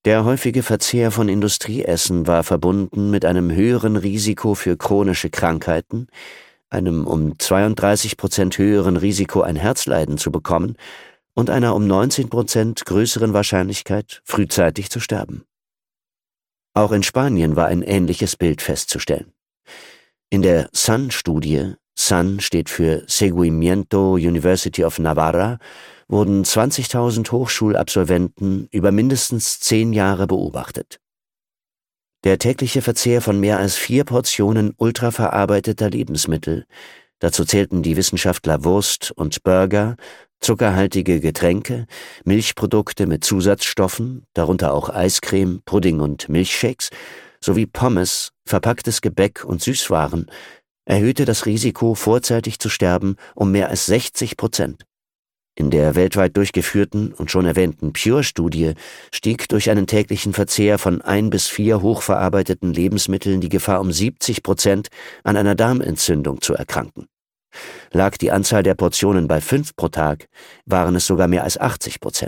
Der häufige Verzehr von Industrieessen war verbunden mit einem höheren Risiko für chronische Krankheiten, einem um 32% höheren Risiko, ein Herzleiden zu bekommen und einer um 19% größeren Wahrscheinlichkeit, frühzeitig zu sterben. Auch in Spanien war ein ähnliches Bild festzustellen. In der SUN-Studie, SUN steht für Seguimiento University of Navarra, wurden 20.000 Hochschulabsolventen über mindestens 10 Jahre beobachtet. Der tägliche Verzehr von mehr als 4 Portionen ultraverarbeiteter Lebensmittel, dazu zählten die Wissenschaftler Wurst und Burger, zuckerhaltige Getränke, Milchprodukte mit Zusatzstoffen, darunter auch Eiscreme, Pudding und Milchshakes, sowie Pommes, verpacktes Gebäck und Süßwaren, erhöhte das Risiko, vorzeitig zu sterben, um mehr als 60%. In der weltweit durchgeführten und schon erwähnten Pure-Studie stieg durch einen täglichen Verzehr von 1 bis 4 hochverarbeiteten Lebensmitteln die Gefahr um 70%, an einer Darmentzündung zu erkranken. Lag die Anzahl der Portionen bei 5 pro Tag, waren es sogar mehr als 80%.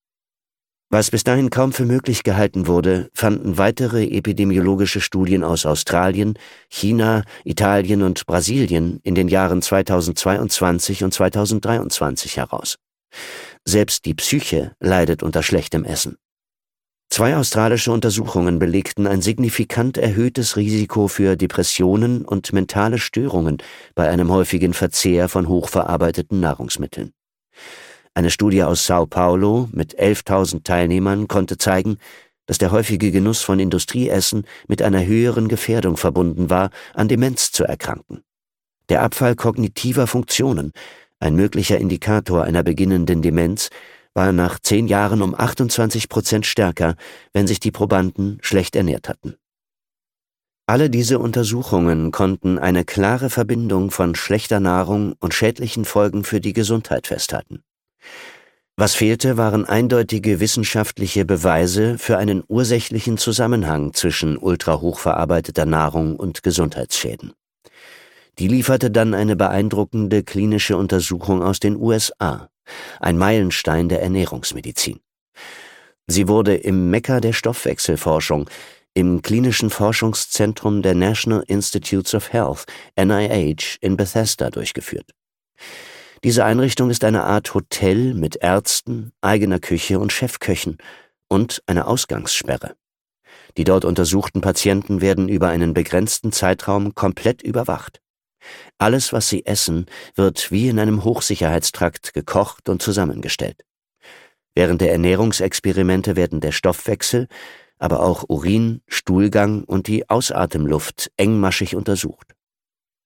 Was bis dahin kaum für möglich gehalten wurde, fanden weitere epidemiologische Studien aus Australien, China, Italien und Brasilien in den Jahren 2022 und 2023 heraus. Selbst die Psyche leidet unter schlechtem Essen. 2 australische Untersuchungen belegten ein signifikant erhöhtes Risiko für Depressionen und mentale Störungen bei einem häufigen Verzehr von hochverarbeiteten Nahrungsmitteln. Eine Studie aus Sao Paulo mit 11.000 Teilnehmern konnte zeigen, dass der häufige Genuss von Industrieessen mit einer höheren Gefährdung verbunden war, an Demenz zu erkranken. Der Abfall kognitiver Funktionen, ein möglicher Indikator einer beginnenden Demenz, war nach 10 Jahren um 28% stärker, wenn sich die Probanden schlecht ernährt hatten. Alle diese Untersuchungen konnten eine klare Verbindung von schlechter Nahrung und schädlichen Folgen für die Gesundheit festhalten. Was fehlte, waren eindeutige wissenschaftliche Beweise für einen ursächlichen Zusammenhang zwischen ultrahochverarbeiteter Nahrung und Gesundheitsschäden. Die lieferte dann eine beeindruckende klinische Untersuchung aus den USA, ein Meilenstein der Ernährungsmedizin. Sie wurde im Mekka der Stoffwechselforschung, im Klinischen Forschungszentrum der National Institutes of Health, NIH, in Bethesda durchgeführt. Diese Einrichtung ist eine Art Hotel mit Ärzten, eigener Küche und Chefköchen und einer Ausgangssperre. Die dort untersuchten Patienten werden über einen begrenzten Zeitraum komplett überwacht. Alles, was sie essen, wird wie in einem Hochsicherheitstrakt gekocht und zusammengestellt. Während der Ernährungsexperimente werden der Stoffwechsel, aber auch Urin, Stuhlgang und die Ausatemluft engmaschig untersucht.